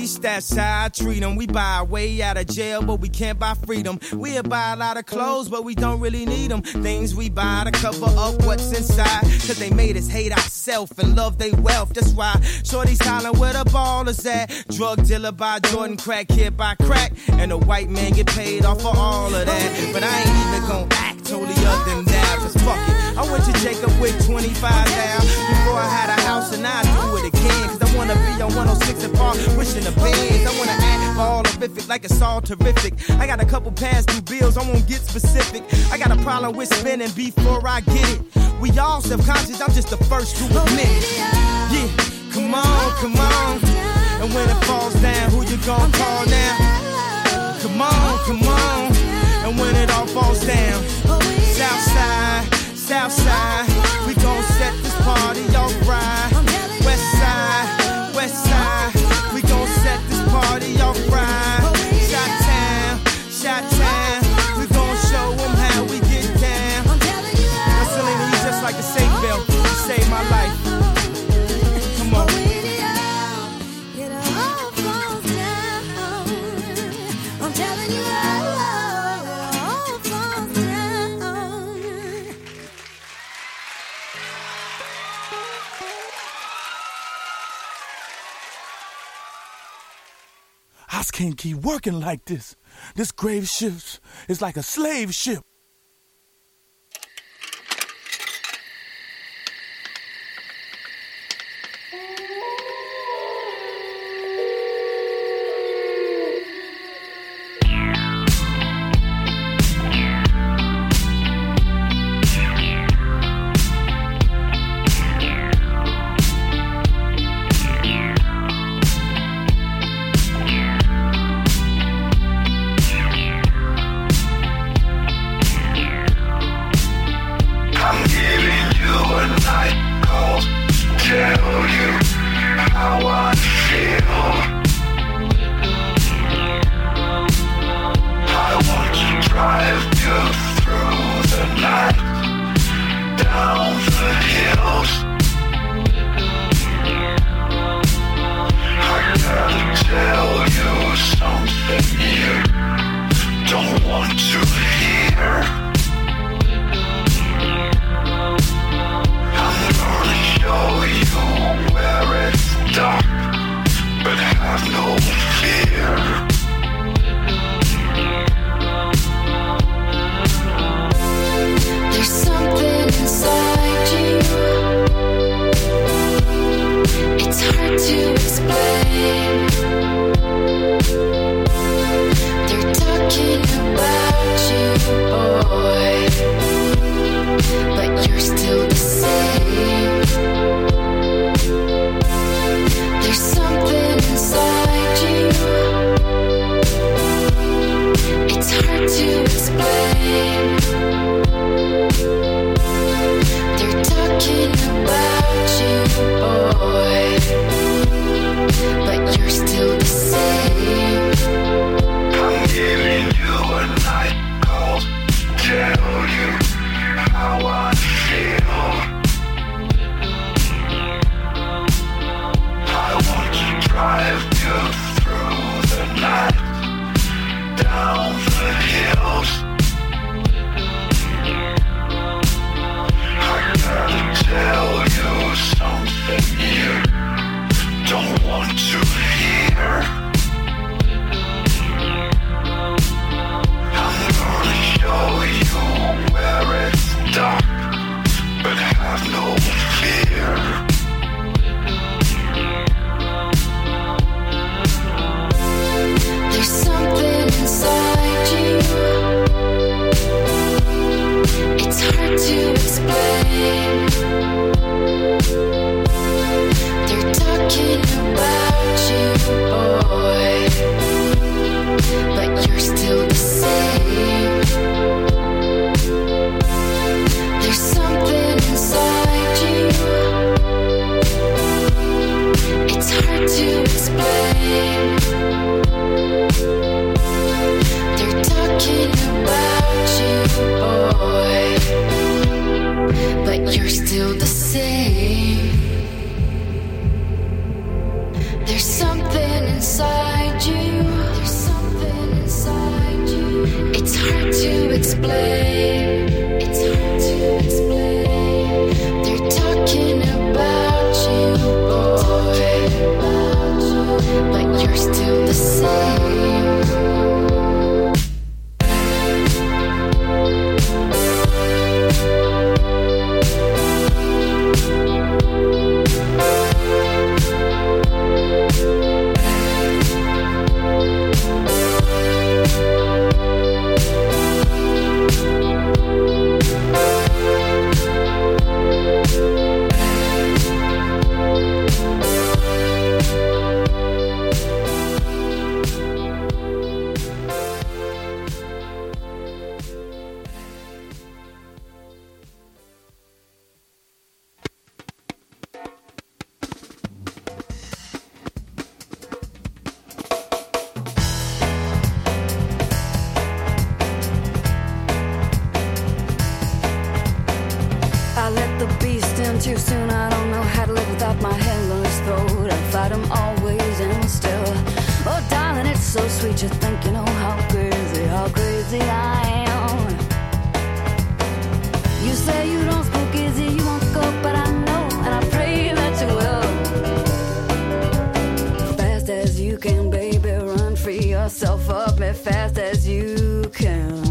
least that's how I treat them. We buy our way out of jail, but we can't buy freedom. We'll buy a lot of clothes, but we don't really need them. Things we buy to cover up what's inside. Cause they made us hate ourselves and love their wealth. That's why shorty's hollering where the ball is at. Drug dealer by Jordan, crack kid by crack. And a white man get paid off for all of that. But I ain't even gon' act totally other than that. Cause fuck it, I went to Jacob with 25 down before I had a house, and I do it again. Cause I wanna be on 106 and Park, pushing the bands. I wanna act all horrific like it's all terrific. I got a couple past due bills, I won't get specific. I got a problem with spending before I get it. We all self-conscious, I'm just the first to admit it. Yeah, come on, come on. And when it falls down, who you gon' call now? Come on, come on. And when it all falls down, Southside, Southside, we gon' set this party off right. Westside, Westside, we gon' set this party off right. Chi-town, Chi-town, we gon' show them how we get down. Now Selena, you just like a safe belt, you saved my life. Come on. I can't keep working like this. This grave ship is like a slave ship. There's something inside hard to explain. It's hard to explain. They're talking about you, boy, but you're still the same. Too soon, I don't know how to live without my hand on his throat. I fight him always and still. Oh, darling, it's so sweet. You think you know how crazy I am. You say you don't spook easy, you won't go, but I know, and I pray that you will. Fast as you can, baby, run, free yourself up as fast as you can.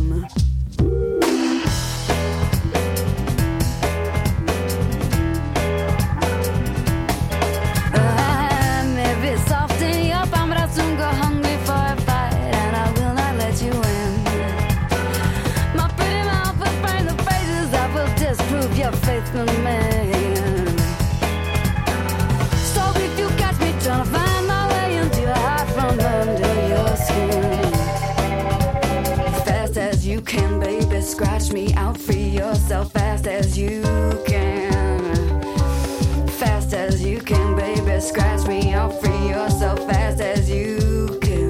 Man. So if you catch me trying to find my way into your heart from under your skin, fast as you can, baby, scratch me out, free yourself fast as you can. Fast as you can, baby, scratch me out, free yourself fast as you can.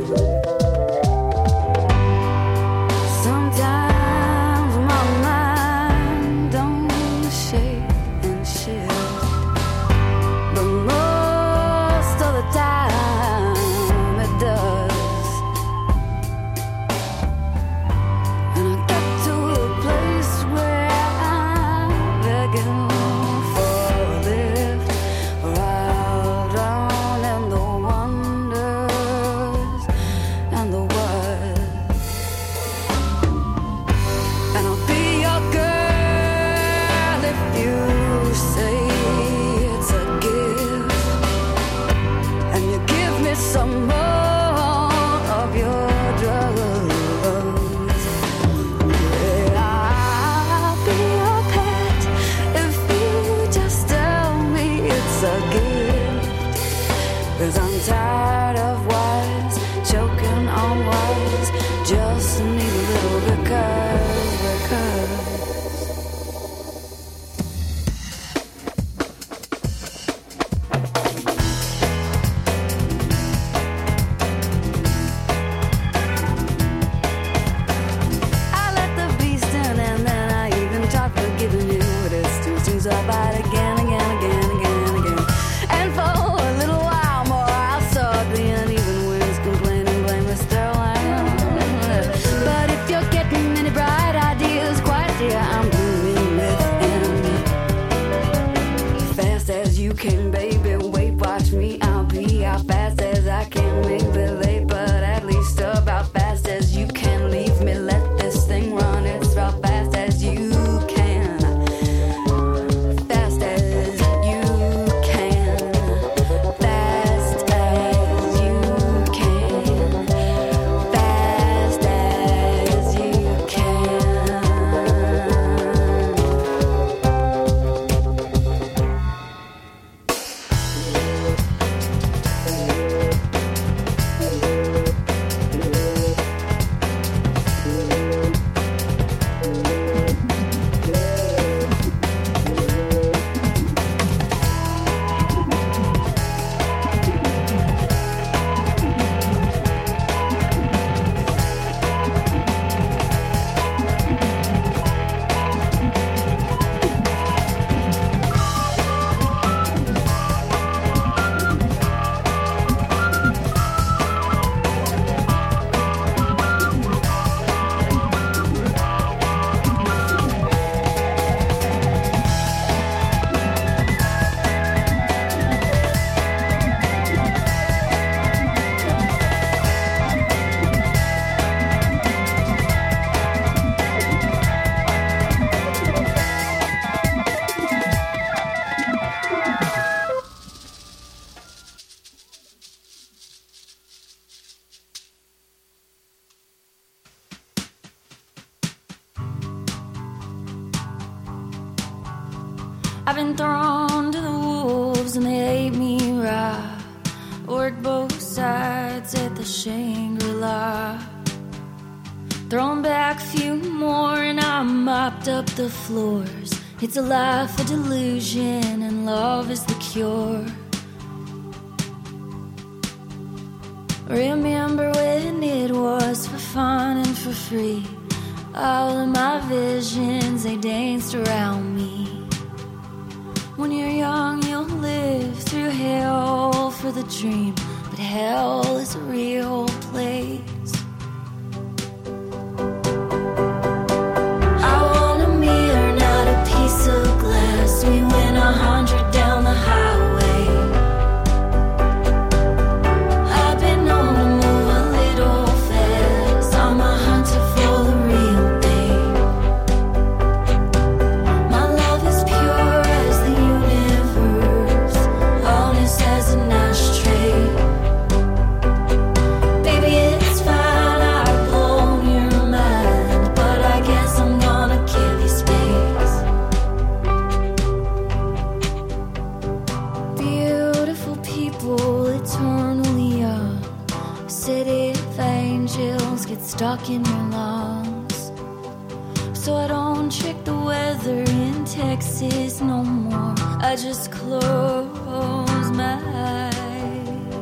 Sometimes my mind don't shake, but most of the time it does. And I got to a place where I'm begging for a lift, right on in the wonders and the what. And I'll be your girl if you say it's a gift, and you give me some more of your drugs. Yeah, I'll be your pet if you just tell me it's a gift. 'Cause I'm tired of wise, choking on wise, just need a little because. been thrown to the wolves and they ate me raw. Worked both sides at the Shangri-La. Thrown back a few more and I mopped up the floors. It's a life of delusion and love is the cure. Remember when it was for fun and for free. All of my visions, they danced around me. When you're young, you'll live through hell for the dream, but hell is a real place. I want a mirror, not a piece of glass. We went 100 down the highway. I've been on the move a little fast. I'm a hunter for the real thing. My love is pure as the universe, honest as an ashtray. Baby, it's fine, I've blown your mind, but I guess I'm gonna give you space. Beautiful people, eternally young. City of angels get stuck in your lungs. So I don't check the weather in Texas no more. I just close my eyes.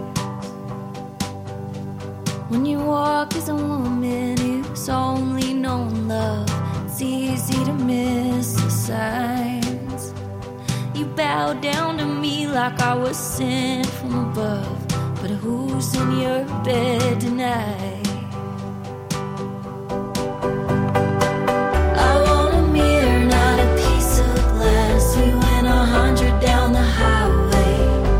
When you walk as a woman who's only known love, it's easy to miss the signs. You bow down to me like I was sent from above. But who's in your bed tonight? I want a mirror, not a piece of glass. We went 100 down the highway.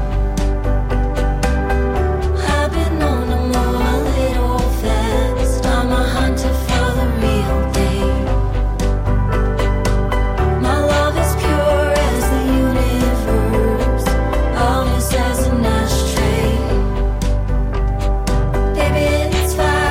I've been on the move a little fast. I'm a hunter for the real thing. My love is pure as the universe, honest as an ashtray. Baby, it's fine.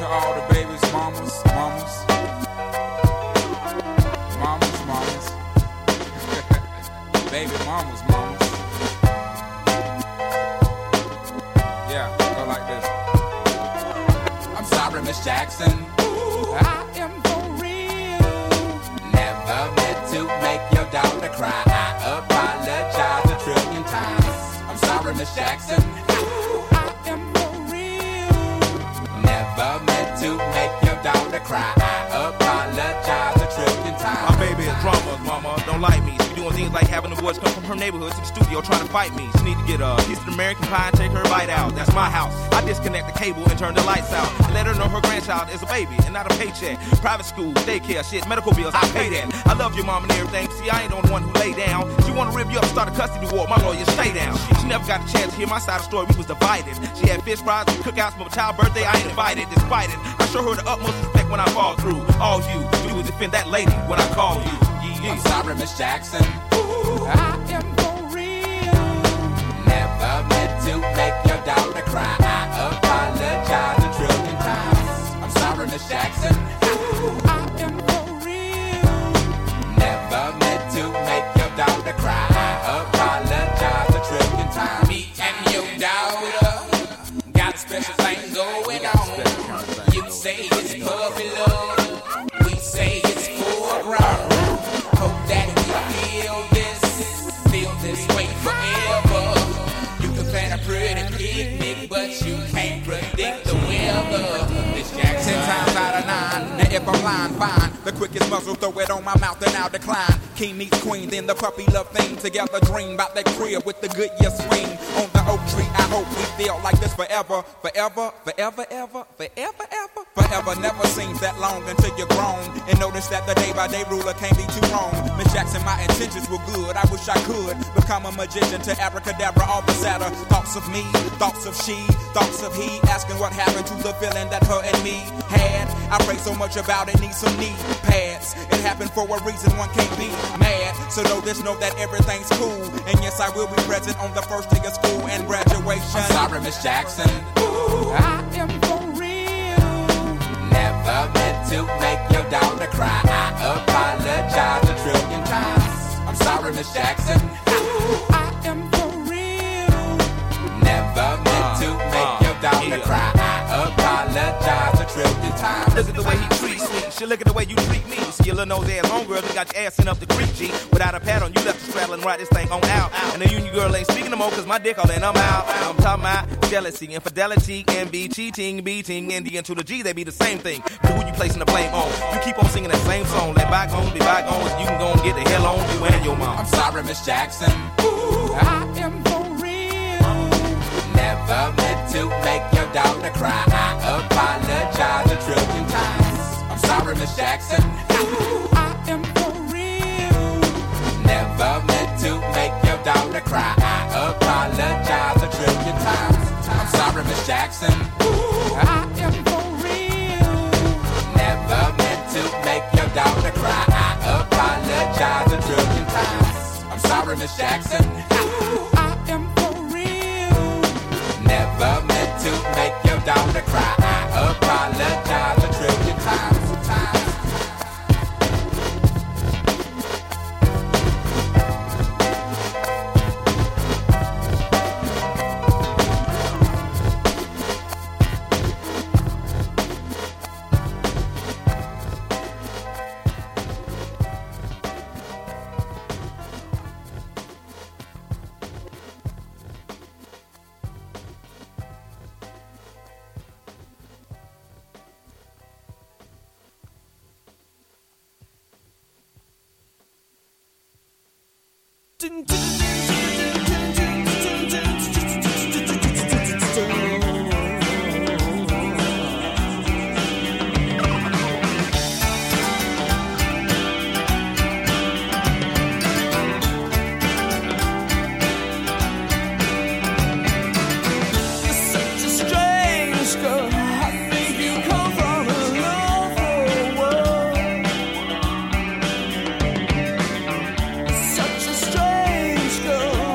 to all the babies, mamas. Baby mamas. Yeah, go like this. I'm sorry, Miss Jackson. I am for real. Never meant to make your daughter cry. I apologize a trillion times. I'm sorry, Miss Jackson. I am for real. Never meant to make your daughter cry. I apologize a trillion times. My baby is drama, mama. Don't like me. She doing things like having the boys come from her neighborhood to the studio trying to fight me. She need to get a piece of American pie and take her bite out. That's my house. I disconnect the cable and turn the lights out. And let her know her grandchild is a baby and not a paycheck. Private school, daycare, shit, medical bills, I pay that. I love your mom and everything. See, I ain't the only one who lay down. She wanna rip you up, start a custody war. My lawyer, stay down. She never got a chance to hear my side of the story. We was divided. She had fish fries and cookouts for my child's birthday. I ain't invited, despite it. I show her the utmost respect when I fall through. All you do is defend that lady when I call you. I'm sorry, Miss Jackson. I am for real. Never meant to make your daughter cry. I apologize a trillion times. I'm sorry, Miss Jackson. I am for real. Never meant to make your daughter cry. I apologize a trillion times. Me and your daughter got a special thing going on. You say it's puppy love. We say it's foreground. Hope that we feel this way forever. You can plan a pretty picnic, but you can't predict the weather. Miss Jackson, 10 times out of 9. Now if I'm lying, fine. The quickest muzzle, throw it on my mouth and I'll decline. King meets queen, then the puppy love thing. Together dream about that crib with the Goodyear swing. On the oak tree, I hope we feel like this forever. Forever, forever, ever, forever, ever. Forever never seems that long until you're grown. And notice that the day-by-day ruler can't be too wrong. Miss Jackson, my intentions were good. I wish I could become a magician to abracadabra all the sadder. Thoughts of me, thoughts of she, thoughts of he. Asking what happened to the feeling that her and me had. I pray so much about it, need some knee pads. It happened for a reason, one can't be mad. So know this, know that everything's cool. And yes, I will be present on the first day of school and graduation. I'm sorry, Miss Jackson. I am for real. Never meant to make your daughter cry. I apologize a trillion times. I'm sorry, Miss Jackson. I am for real. Never meant to make your daughter cry. I apologize a trillion times. Look at the way he treats me. Shit, look at the way you treat me. See your little nose ass homegirl, you got your ass sent up the creek, G. Without a pad on, you left the straddle and ride this thing on out. And the union girl ain't speaking no more, cause my dick all in, I'm out. I'm talking about jealousy, infidelity, envy, cheating, beating, and the N to the G, they be the same thing. But who you placing the blame on? You keep on singing that same song. Let bygones be bygones, you can go and get the hell on you and your mom. I'm sorry, Miss Jackson. I am for real. Never meant to make your daughter cry. I apologize a trillion times. I'm sorry, Miss Jackson. I am for real. Never meant to make your daughter cry. I apologize a trillion times. I'm sorry, Miss Jackson. I am for real. Never meant to make your daughter cry. I apologize a trillion times. I'm sorry, Miss Jackson. I am for real. Never meant to make your daughter cry. I apologize a trillion times. Such a strange girl.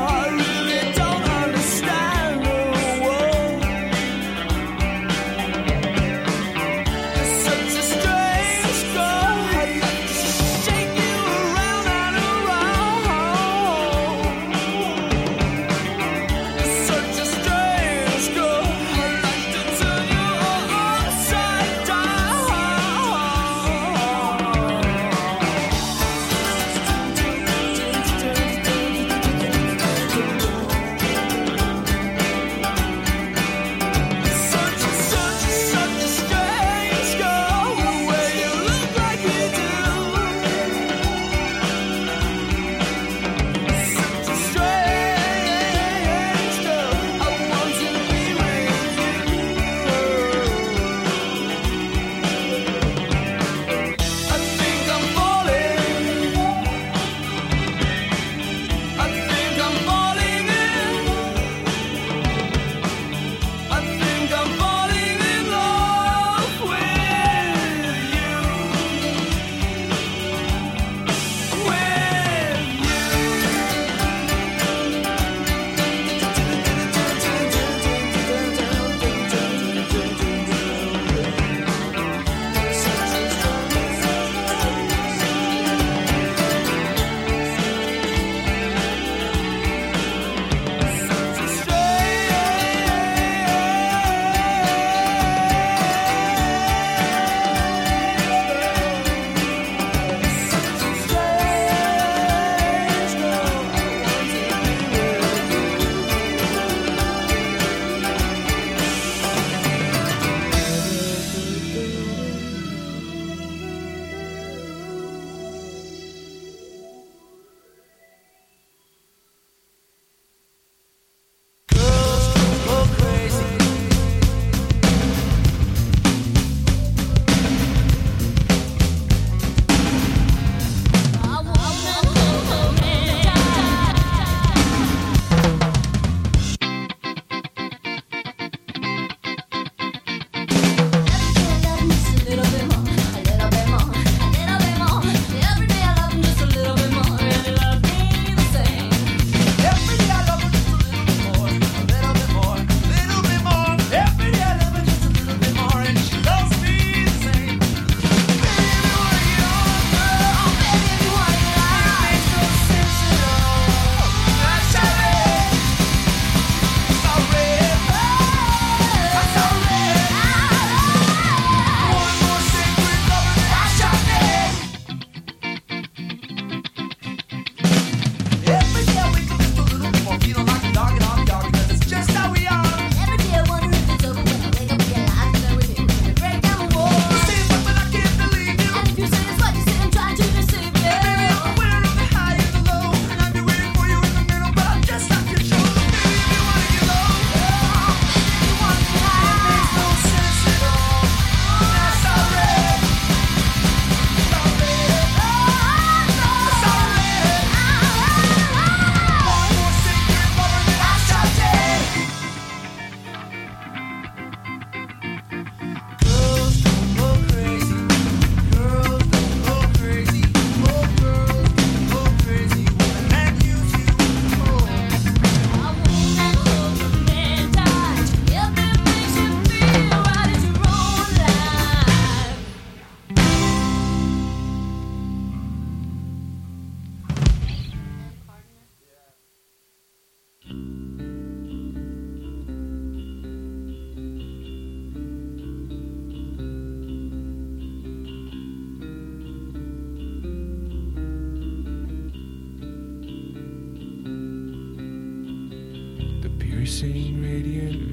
piercing radiant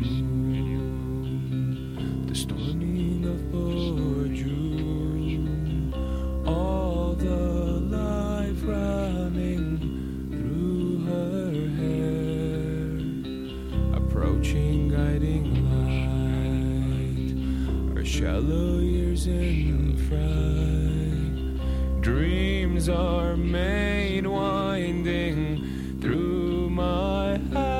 moon, the storming of June, all the life running through her hair, approaching guiding light, her shallow years in fright, dreams are made winding through my heart.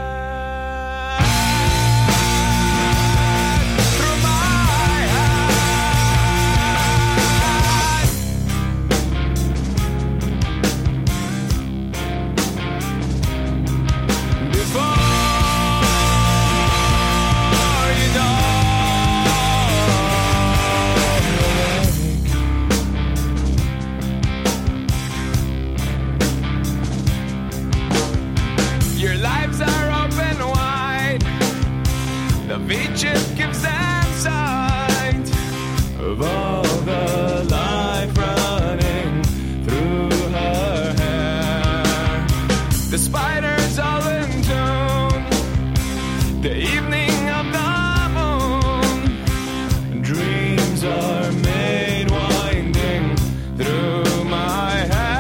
The beaches gives them sight of all the life running through her hair. The spiders all in tune, the evening of the moon. Dreams are made winding through my head.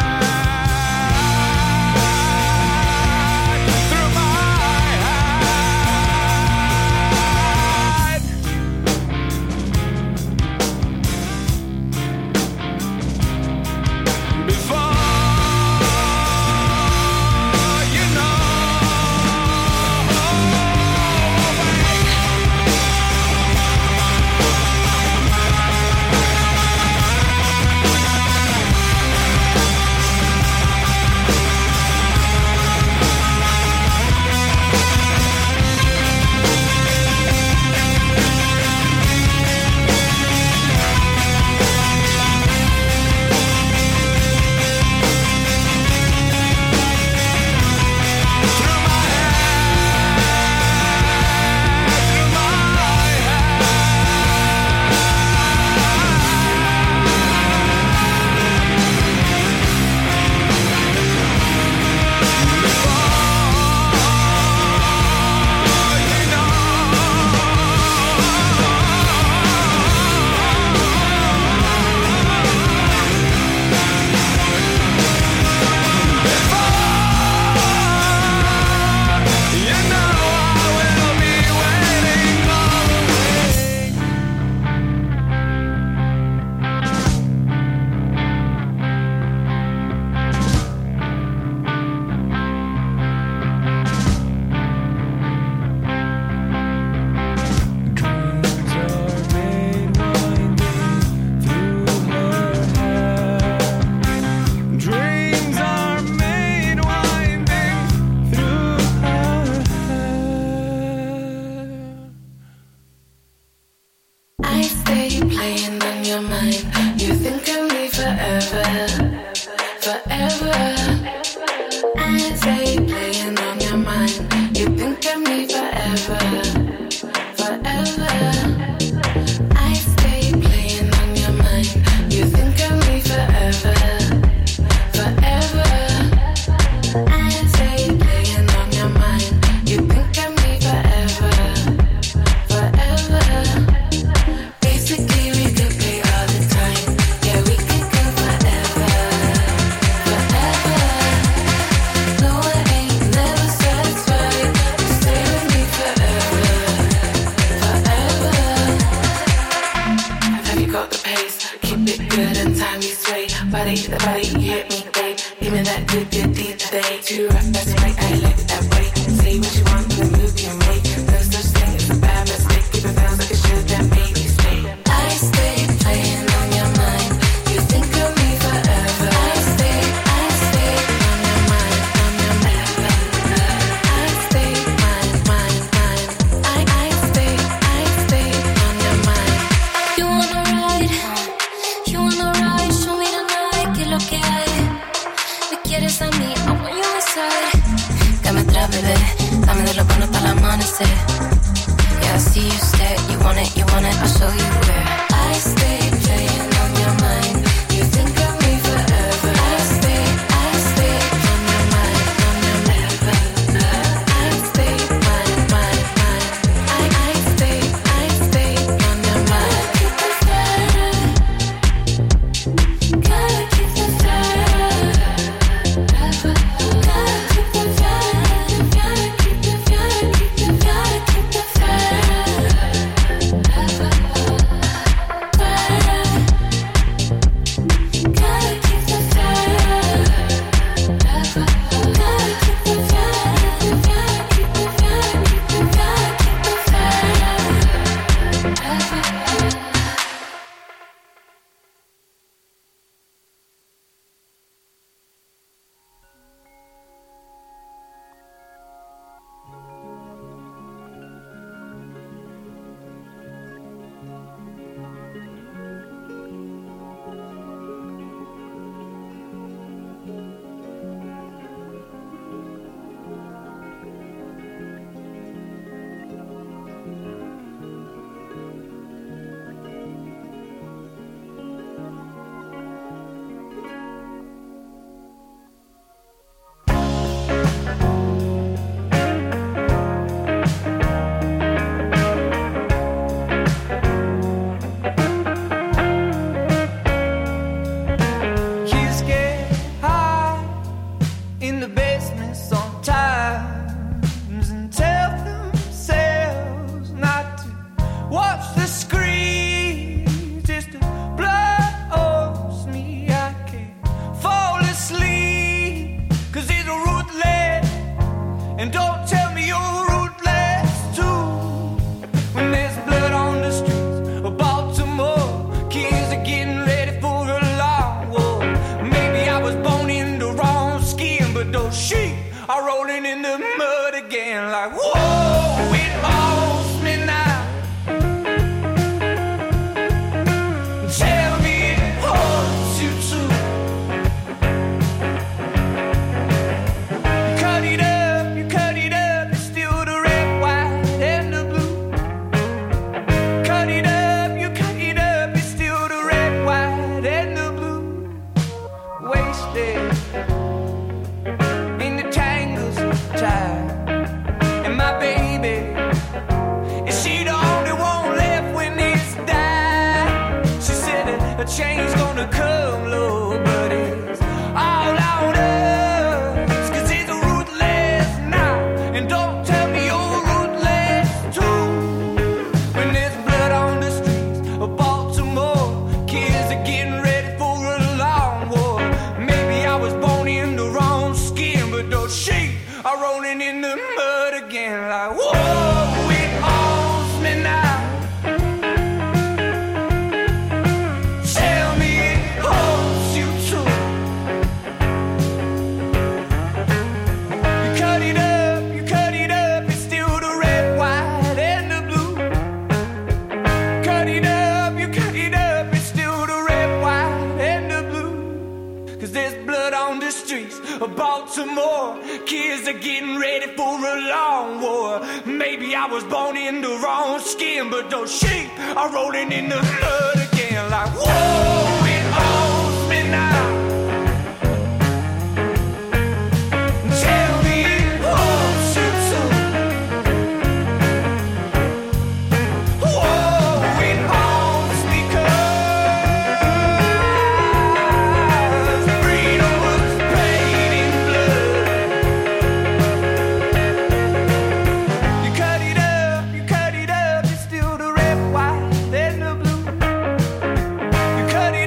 I'll show you where I stay playing on your mind. You think of me forever. I stay on your mind, on your mind. I stay rolling in the mud again like, whoa, it haunts me now. Tell me it haunts you too. You cut it up, it's still the red, white, and the blue. Cut it up, it's still the red, white, and the blue. Wasted in the tangles of time. And my baby, is she the only one left when it's died? She said that a change's gonna come, Lord, but it's all on us, 'cause it's ruthless now. And don't tell me you're ruthless too. When there's blood on the streets of Baltimore, kids are getting ready for a long war. Maybe I was born in the wrong skin, but those sheep are rolling in the mud again like, whoa, it haunts me now. Tell me it haunts you too. You cut it up, it's still the red, white, and the blue. Cut it up, it's still the red, white, and the blue. 'Cause there's blood on the streets of Baltimore. Kids are getting ready for a long war. Maybe I was born in the wrong skin, but those sheep are rolling in the mud again like, whoa, it owns me now. Tell me it owns you too. Whoa, it owns me 'cause freedom was paid in blood. You cut it up, it's still the red, white, and the blue. You cut it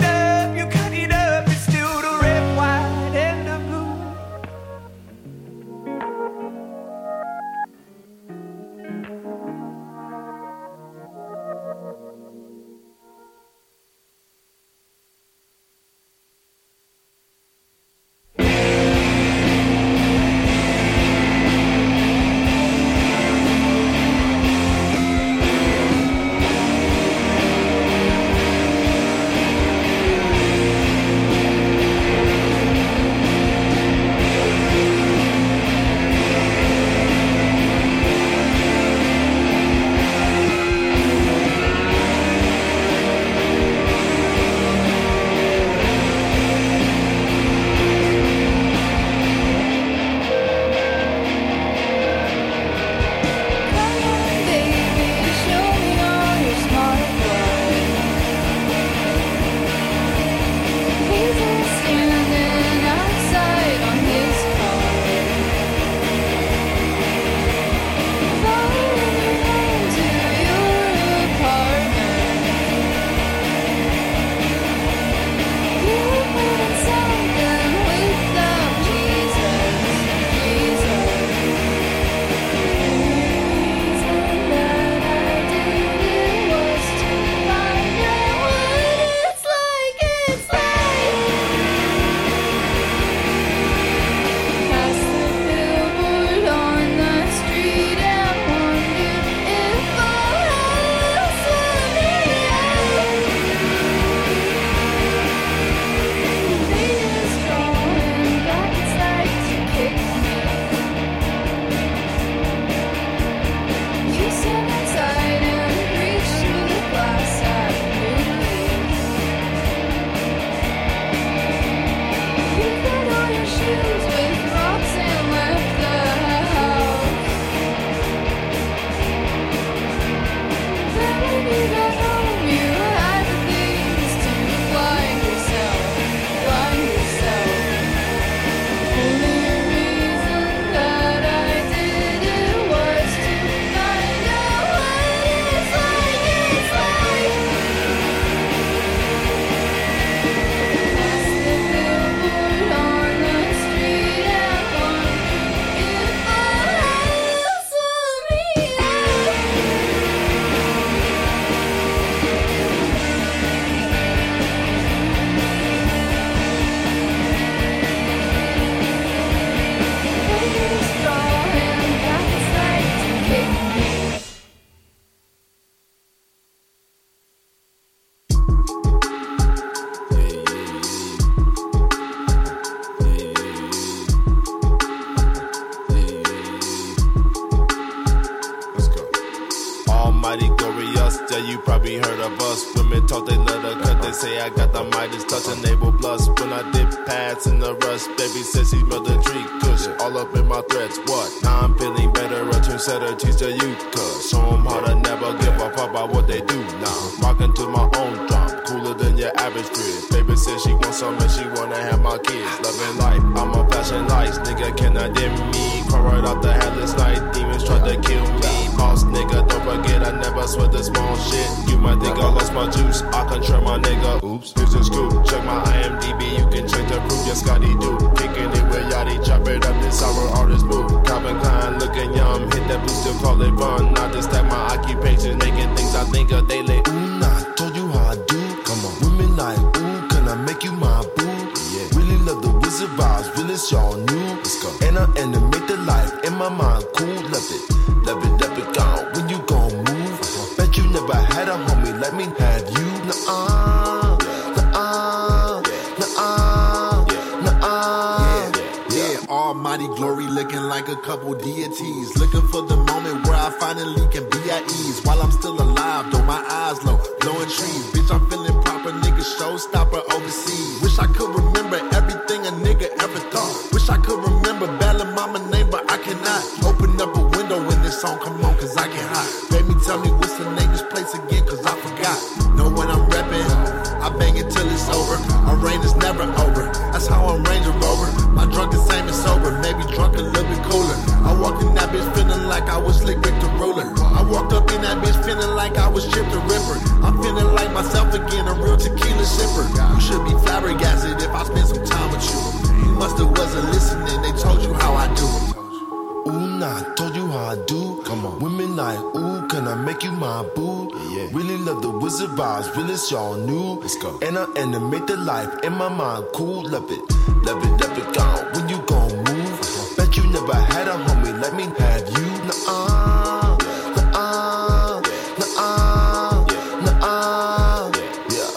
a bus. Women talk, they let her cut. They say I got the Midas touch, enable plus. When I dip pads in the rust, baby says she smell the tree kush. All up in my threats, what? Now I'm feeling better, a trendsetter, teach the youth. Cause show them how to never give a fuck about what they do now. Rockin' to my own drum, cooler than your average grid. Baby says she wants some and she wanna have my kids. Loving life, I'm a fashion lights, nigga cannot dim me. Crawl right out the headless night, demons try to kill me. Boss nigga, don't forget I never sweat the small shit. You might think I lost my juice, I control my nigga. Oops, here's a scoop, check my IMDb, you can check the proof. Yes, Scotty do, kicking it with Yachty, chop it up, this our artist move. Calvin Klein looking young, hit that boost, still call it fun. I just stack my occupations, making things I think of daily. Ooh, nah, told you how I do. Come on, women like, ooh, can I make you my boo? Yeah. Really love the wizard vibes, really it's y'all new. Let's go. And I animate the life in my mind, cool, love it, gone. When you gon' move, bet you never had a homie, let me have you. Nuh-uh, nuh-uh, nuh-uh, yeah. Almighty glory looking like a couple deities. Looking for the moment where I finally can be at ease. While I'm still alive, though my eyes low, blowing trees. Bitch, I'm feeling proper, nigga, showstopper overseas. Wish I could remember everything a nigga ever thought. Wish I could remember ballin' mama name, but I cannot. Open up a window when this song come on, cause I get hot. Baby, tell me what's the name of this place again, cause I forgot. Know when I'm reppin', I bang it till it's over. Our rain is never over, that's how I'm Ranger Rover. My drunk is same as sober, maybe drunk a little bit cooler. I walked in that bitch feeling like I was Slick Rick the Ruler. I walked up in that bitch feeling like I was Chip the Ripper. I'm feeling like myself again, a real tequila sipper. You should be flabbergasted if I spent some time with you. You musta wasn't listening, they told you how I do it. Ooh, nah, told you how I do. Come on. Women like, ooh, can I make you my boo? Yeah. Really love the wizard vibes, really it's y'all new. Let's go. And I animate the life in my mind, cool, love it, gone. When you gon' move, bet you never had a homie, let me have you. Nuh-uh, nuh-uh, nuh-uh, nuh-uh, yeah.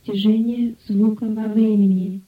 растяжение звука во времени.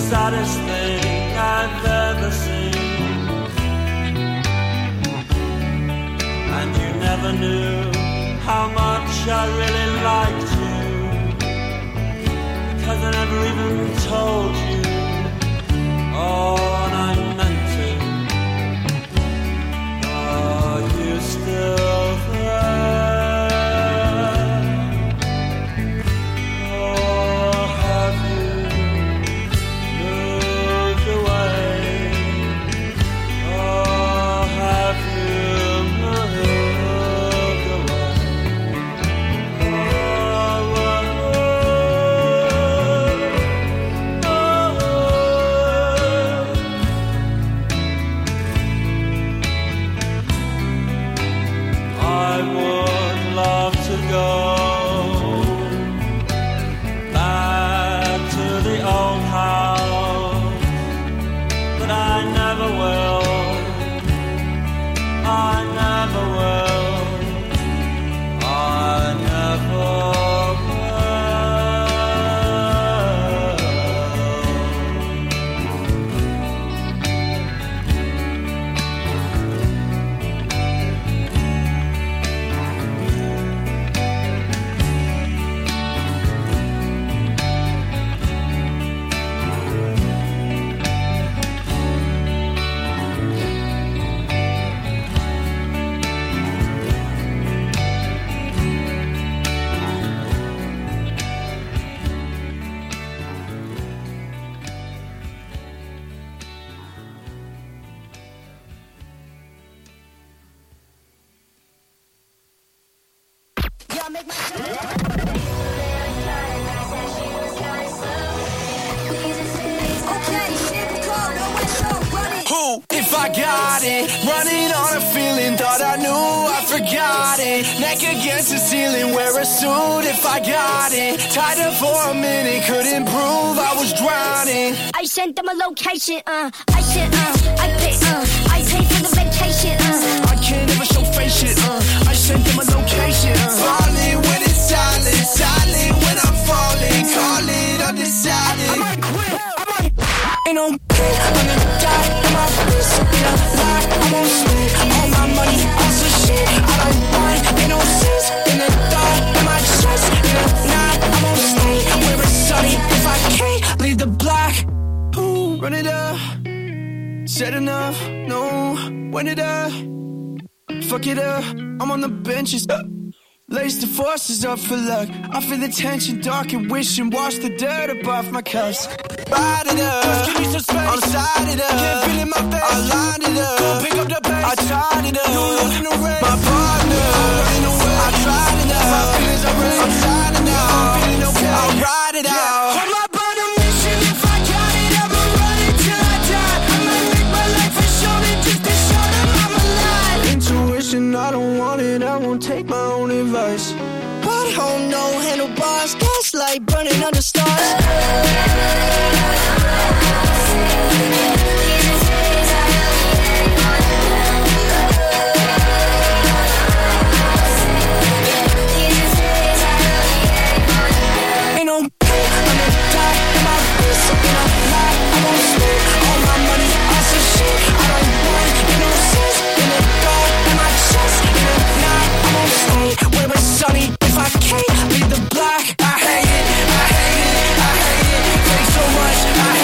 saddest thing I've ever seen. And you never knew how much I really liked you, because I never even told you. Oh, and I meant to. Are you still there? Or have you moved away? Or have you moved away? I would love to go back to the old house, but I never will. I never will. I never Who, if I got it, running on a feeling, thought I knew I forgot it. Neck against the ceiling, wear a suit if I got it. Tied up for a minute, couldn't prove I was drowning. I sent them a location, I paid for the vacation, I can't ever show face shit, I sent them a location, Falling when it's silent, silent when I'm falling. Call it undecided. I might quit, ain't no pain, I'm gonna die. I'm my wrist, in a lie, I'm on split. All my money, all some shit I don't want, ain't no sense. In the dark, in my chest, in a night, I'm on stay. Where it's sunny, if I can't leave the block. Ooh, run it up, said enough, no, when it up. Fuck it up, I'm on the benches. Lace the forces up for luck. I feel the tension, dark and wishing. Wash the dirt above my cuffs. Ride it up, just give me some space. I'm side it up, can't feel in my face. I lined it up, go pick up the pace. I tied it up, you look in the rain. My partner, in the way. I tried it up, my feelings are real. I'm signing out, I'm feeling okay. I'll ride it out. I'm up on a mission, if I got it, I'ma run it till I die. I might make my life a shoulder just to show them I'm alive. Intuition, I don't want it, I won't take my own advice. But oh no, handlebars, gaslight burning under stars. Ain't no pain, I'm gonna die. In my wrist, in a lie, I won't spend all my money on some shit I don't want. Ain't no sense in the dark, in my chest, in a night, I won't stay. Where it's sunny, if I can't leave the block. I hate it, I hate it, I hate it. Take so much, I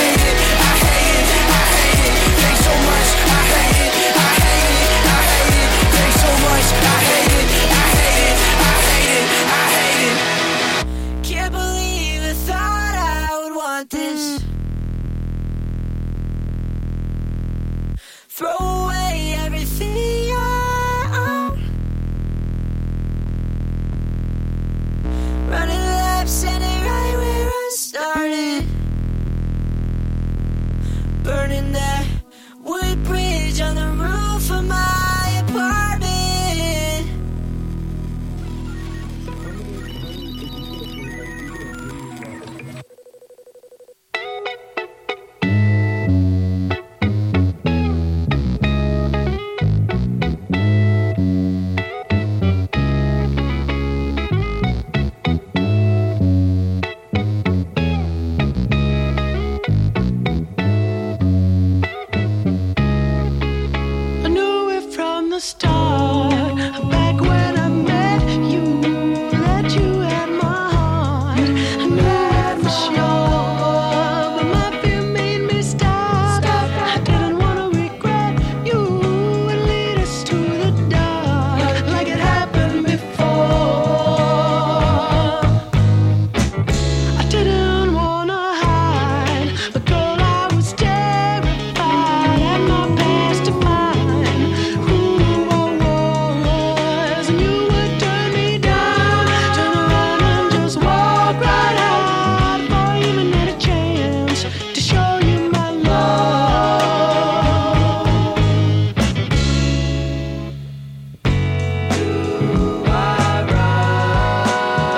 star.